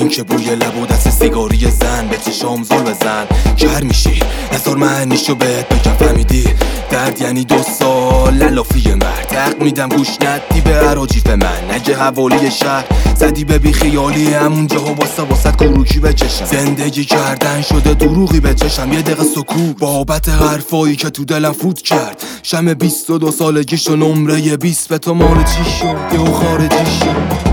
که بوی لب و دست سیگاری زن به چشام زل بزن شهر میشی نظر معنیشو بهت بگم فهمیدی درد یعنی 2 سال لالافی مرد تق میدم گوش ندی به عراجیف من نگه حوالی شهر زدی به بی خیالی همونجا ها واسه کروکی بچشم زندگی کردن شده دروغی بچشم یه دقیقه سکوت بابت حرفایی که تو دلم فوت کرد شم 22 سالگیشو نمره 20 به تو مال چی شد یهو خارجی شد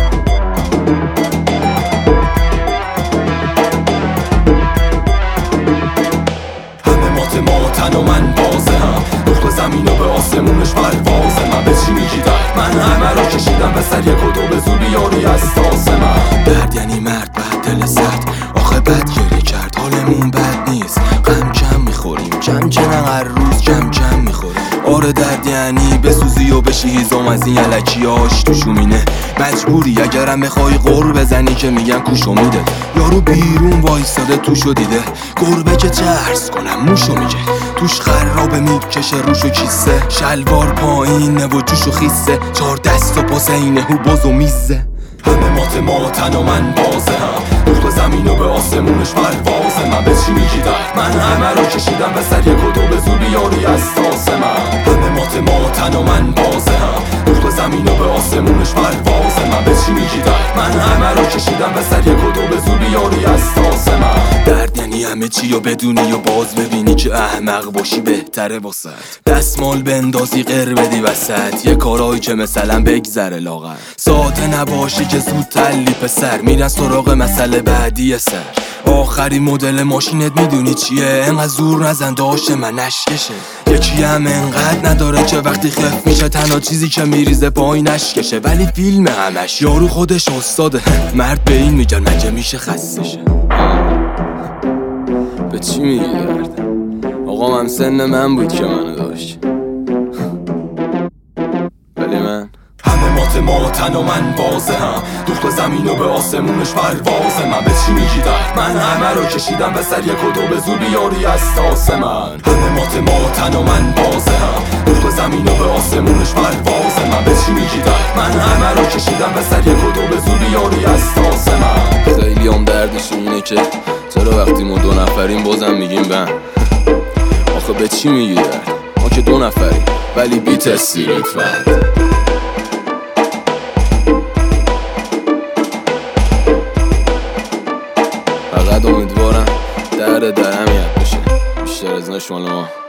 ماتن و من بازه هم دخل زمین و به آسمونش پروازه من به چی میگی درد من همه را کشیدم به سر یک و دو به زور بیاری از تاسه من درد یعنی مرد بعد دل سرد آخه بد گریه کرد حالمون بد نیست غم کم میخوریم کم هر روز کم میخوریم آره درد یعنی بسوزی و بشی هیزم از این علکیاش تو شومینه مجبوری اگرم بخوای قر بزنی که میگن کوشو میده یارو بیرون وایساده توشو دیده گربه که چرس کنم موشو میگه توش خرابه میکشه روشو کیسه شلوار پایینه و جوشو خیسه 4 دست و پاس اینه هو باز و میزه همه ماتن و من بازه هم دخل زمین و به آسمونش پروازه من به چی میگی درد من همه را کشیدم به سر یک و دو به زور بیاری از تاسه من همه ماتن و من بازه هم دخل زمین و به آسمونش پروازه من به چی میگی درد من همه را کشیدم به سر یک و دو به زور بیاری از تاسه من درد یعنی همه چی رو بدونی و باز ببینی که احمق باشی بهتره واسه دستمال بندازی غیر بدی وسط یه کارایی که مثلا بگذره لاغر ساده نباشی که زود تلی پسر میرن سراغ مسئله بعدی سر آخری مدل ماشینت میدونی چیه انقدر زور نزن داشه من نشکشه یکی هم انقدر نداره که وقتی خف میشه تنها چیزی که میریزه پایینش کشه ولی فیلم همش یارو خودش استاده مرد به این میگن مگه میشه خستشه به چی میگی درد آقا هم سن من بود که منو داشت ولی من همه ماتن و من بازه هم دخل زمین و به آسمونش پروازه من به چی میگی درد من همه رو کشیدم به سر یک و دو به زور بیاری از تاسه من همه ماتن و من بازه هم دخل زمین و به آسمونش پروازه من به چی میگی درد من همه رو کشیدم به سر یک و دو به زور بیاری از تاسه من خیلی هم دردشون اینه که چرا وقتی ما 2 نفریم بازم میگیم بند آخه به چی میگی درد ما که 2 نفریم ولی بیت استریت بند فقط امیدوارم درم یاد بشه بیشتر از نشمال ما